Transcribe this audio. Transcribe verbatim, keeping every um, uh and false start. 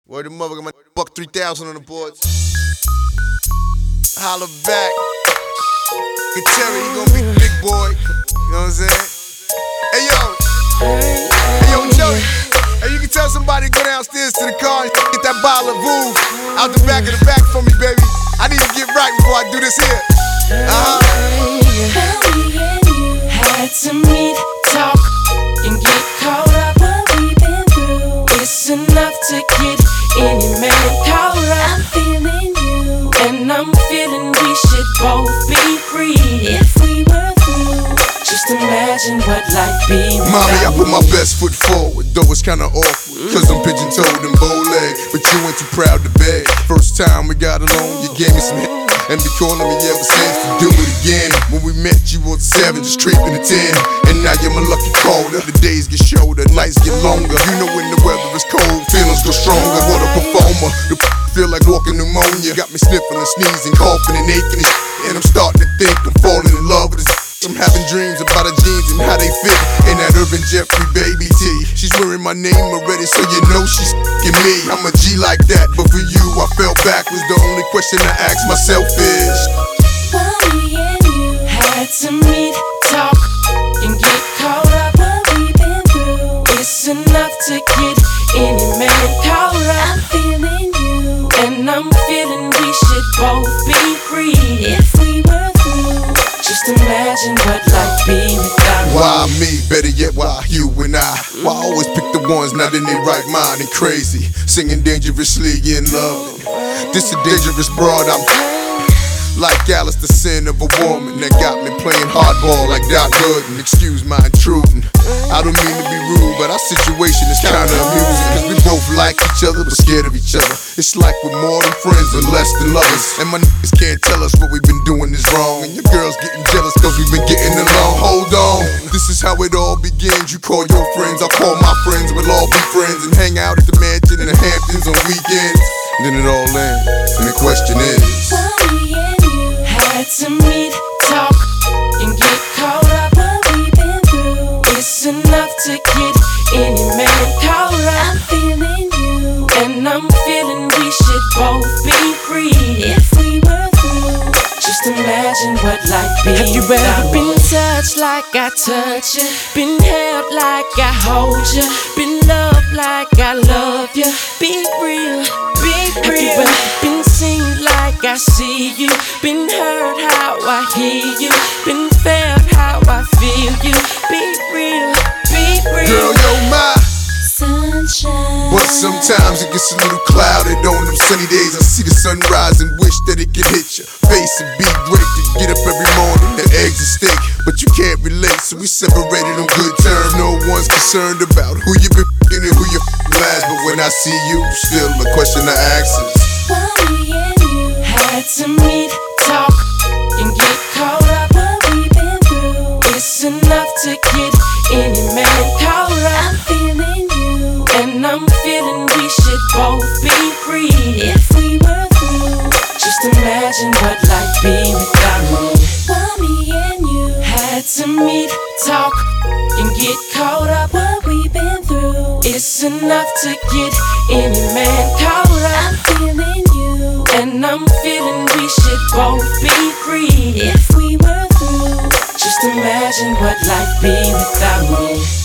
Word of mother, got my buck three thousand on the boards. Holla back. Can tell he gon' be the big boy. You know what I'm saying? Hey yo. Hey yo, Joey. Hey, you can tell somebody to go downstairs to the car and get that bottle of Vouv out the back of the back for me, baby. I need to get right before I do this here. Uh-huh. Had to meet, talk, and get caught up what we've been through. It's enough to get any man caught up. I'm feeling you, and I'm feeling we should both be free if we were through. Just imagine what life be. Mommy, I put my best foot forward, though it's kinda awkward, cause I'm pigeon-toed and bow-legged, but you ain't too proud to beg. First time we got along, you gave me some hit, and be calling me ever since to do it again. When we met, you was seven, just creeping to ten, and now you're my lucky caller. The days get shorter, nights get longer. You know when the weather is cold, feelings go stronger. What a performer, the feel like walking pneumonia. Got me sniffling and sneezing, coughing and aching and shit, and I'm starting to think I'm falling in love with this. I'm having dreams about her jeans and how they fit in that Irvin Jeffrey baby tee. She's wearing my name already, so you know she's f***ing me. I'm a G like that, but for you I fell backwards. The only question I ask myself is, why me and you had to meet, talk, and get caught up what we've been through. It's enough to get any man caught up. I'm feeling you, and I'm feeling we should both be free if we were through. Just imagine what life be without. Why me? Better yet, why you and I? Why I always pick the ones not in their right mind and crazy, singing dangerously in love. This a dangerous broad, I'm like Alice, the sin of a woman that got me playing hardball like Doc Gooden. Excuse my intruding, I don't mean to be rude, but our situation is kinda amusing, cause we both like each other but scared of each other. It's like we're more than friends and less than lovers, and my niggas can't tell us what we've been doing is wrong, and your girl's getting jealous cause we've been getting along. Hold on, this is how it all begins. You call your friends, I call my friends, we'll all be friends and hang out at the mansion in the Hamptons on weekends. Then it all ends, and the question is, why me and you had to meet, talk, and get caught up what we've been through. It's enough to get any man caught up. I'm feeling you, and I'm feeling we should both be free if we were through. Just imagine what life be. Have you ever been touched like I touch you? Been held like I hold you? Been loved like I love you? Be real, be real. Have you ever been seen like I see you? Been heard how I hear you? Been felt how I feel you? Be real, be real. girl, you're my sunshine. but sometimes it gets a little clouded on them sunny days. I see the sunrise and wish that it could hit your face. It'd be great to get up every morning, the eggs and steak, but you can't relate, so we separated on good terms. No one's concerned about who you been f***ing and who you f***ing last, but when I see you, still the question I ask is, why me and you had to meet, talk, and get caught up what we've been through. It's enough to get any man caught up. I'm feeling you, and I'm feeling we should both be free if we were through. Just imagine what life be without me. Why me and you had to meet, talk, and get caught up what we've been through. It's enough to get any man caught up. I'm feeling you, and I'm feeling we should both be free if we were through. Just imagine what life be without me.